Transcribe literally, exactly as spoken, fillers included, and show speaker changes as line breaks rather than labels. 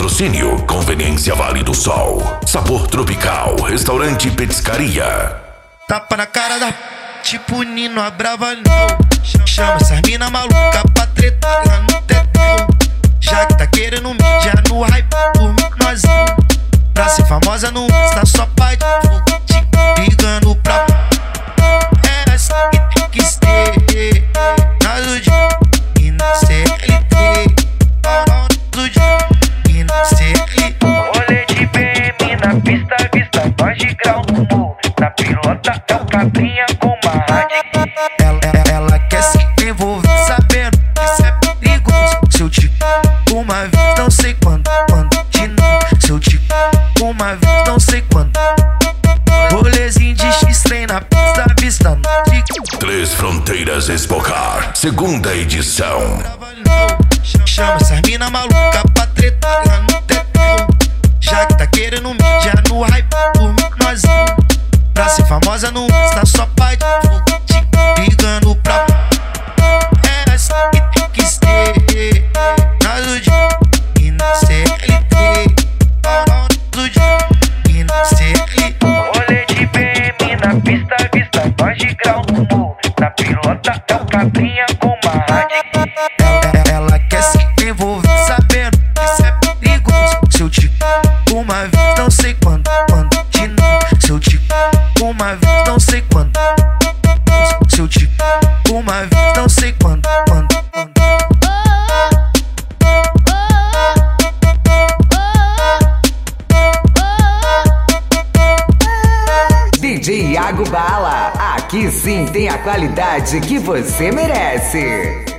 Patrocínio Conveniência Vale do Sol, Sabor Tropical, Restaurante e Petiscaria.
Tapa na cara da tipo Nino, a brava não. Chama essas mina maluca pra tretar lá no tetão. Já que tá querendo mídia no hype, por mim nós não. Pra ser famosa não está só pai de fogo, te ligando pra é essa que tem que ser. Nós do dia e na C L T. Nós do dia e na C L T.
Rolê de B M na pista, vista nós de grau no morro. Na pilota é o cabrinha com uma rádio.
Ela, ela, ela quer se envolver sabendo que isso é perigoso. Se eu te uma vez, não sei quando, quando de novo. Se eu te uma vez, não sei quando. Rolezinho de X-Trem na pista, vista de
Três Fronteiras Expocar, segunda edição.
Chama essas mina maluca pra tretar lá no tetão. Já que tá querendo mídia no hype, por mim nós não. Pra ser famosa não está só pai de fogo, te ligando pra é essa que tem que ser. Nós do dia e na C L T. Nós do dia e na C L T.
Rolê de B M na pista, vista nós de grau no morro. Na pilota é o cabrinha com uma rádio.
Ela, ela quer se envolver sabendo que isso é perigoso. Se eu te uma vez, não sei quando, quando de novo. Se eu te uma vez, não sei quando. Se eu te uma vez, não sei quando, quando, quando.
D J Iago Bala, aqui sim tem a qualidade que você merece.